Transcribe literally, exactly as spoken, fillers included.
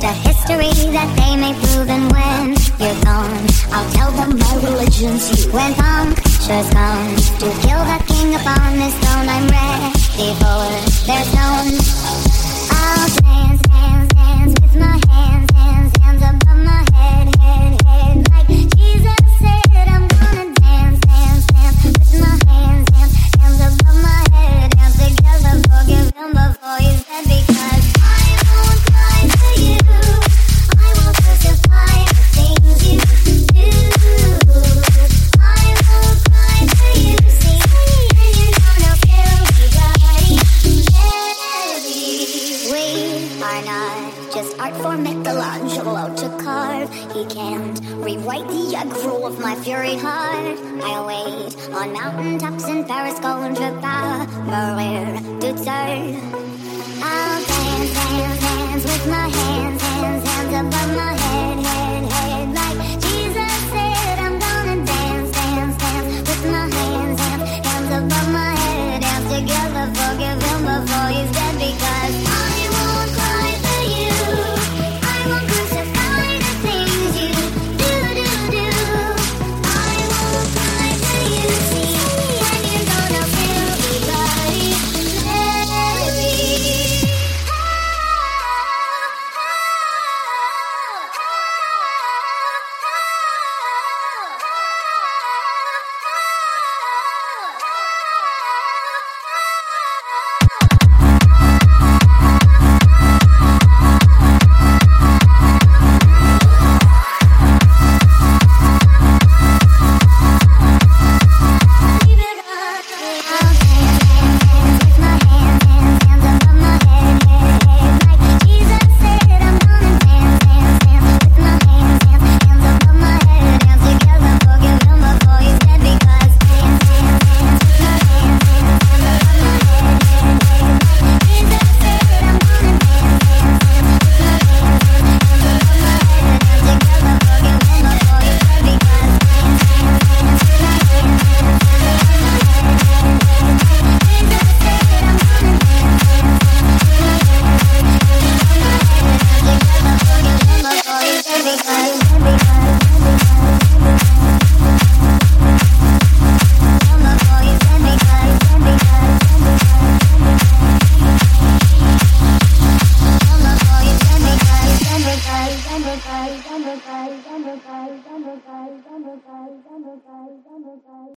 The history that they may prove, and when you're gone, I'll tell them my religion's you. When punctures come to kill the king upon his throne, I'm ready for their stone. I'll dance, dance, dance with my hands, hands, hands above my head, head, head. Like Jesus said, I'm gonna dance, dance, dance with my hands, hands, hands above my head. Dance together, forgive him before he's dead, because I won't cry for you. I will crucify the things you do. I won't cry for you. See, and you're gonna feel me right heavy. We are not just art for Michelangelo to carve. He can't rewrite the aggro of my fury heart. I'll wait on mountaintops in Paris, contre pas mourir toute seule. I'll dance, dance, dance with my hands.